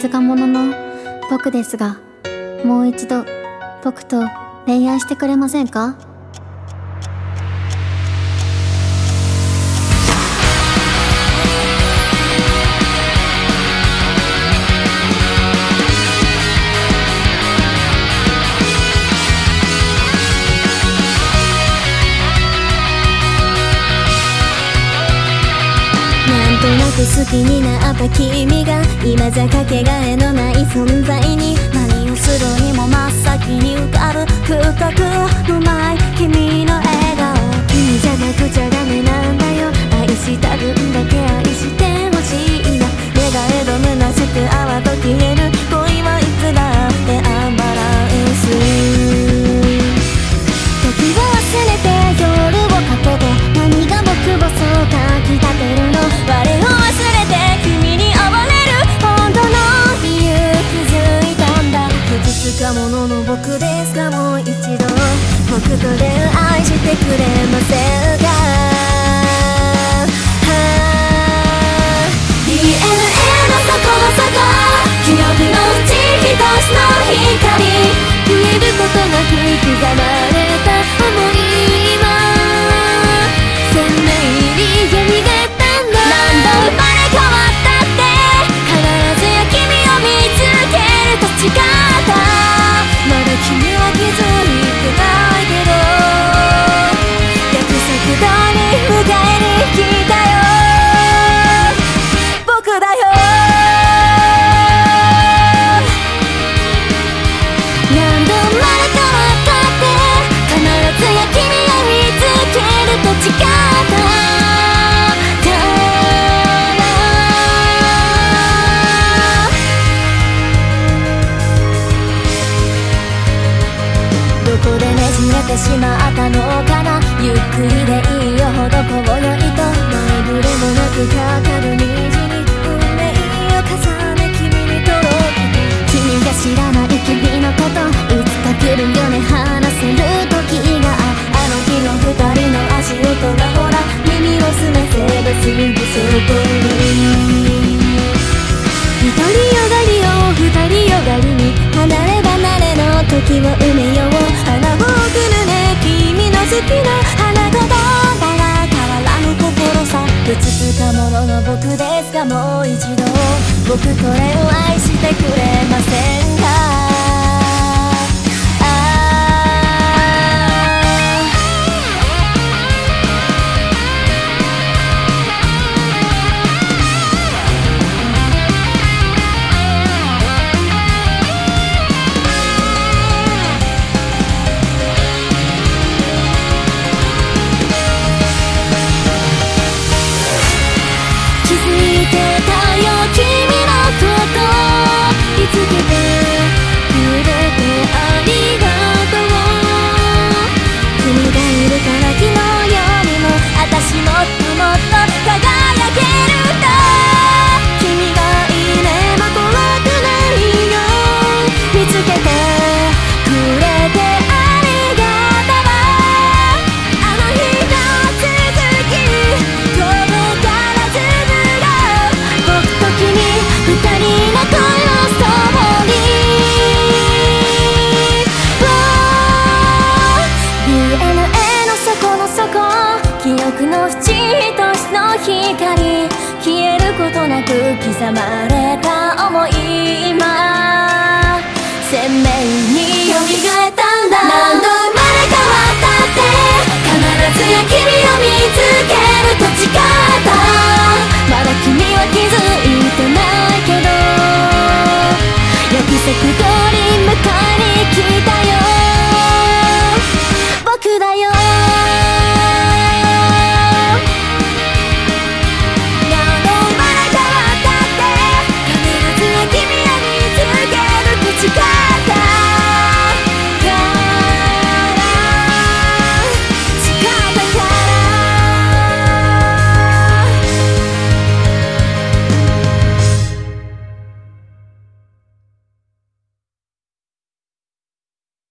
つか者の僕ですが、もう一度僕と恋愛してくれませんか？ なんとなく好きになった君が今じゃかけがえのない存在に、何をするにも真っ先に浮かぶ深くのない君の笑顔。君じゃなくちゃダメなんだよ、愛した分だけ愛してほしいな。願えど虚しく泡と消える恋はいつだってアンバランス。時を忘れて夜をかけて、何が僕をそうかきたてるの。我を忘れて君に溺れる本当の理由気づいたんだ。ふつつかものの僕ですが、もう一度僕と恋愛してくれませんか？ DNA の底の底、記憶のうち一つの光、消えることなく刻まれた想いは鮮明に蘇ったんだ。何度生まれ変わったって必ずや君を見つけると誓った。まだ君は気づいてないけど、約束通り迎えに来たよ。僕だよ。何度生まれ変わったって必ずや君を見つけると誓ったから。どこでねじれてしまったのかな。ゆっくりでいいよほど今宵と前触れもなくかかる虹に運命を重ね君に届けて。君が知らない君のこと、いつか来るよね話せる時が。あの日の二人の足音がほら耳を澄ませばすぐそこに。一人よがりを二人よがりに、離れ離れの時を埋めよう。花を贈るね君の好きな花言葉が変わらぬ心さ。ふつつかものの僕ですが、もう一度僕と恋愛してくれません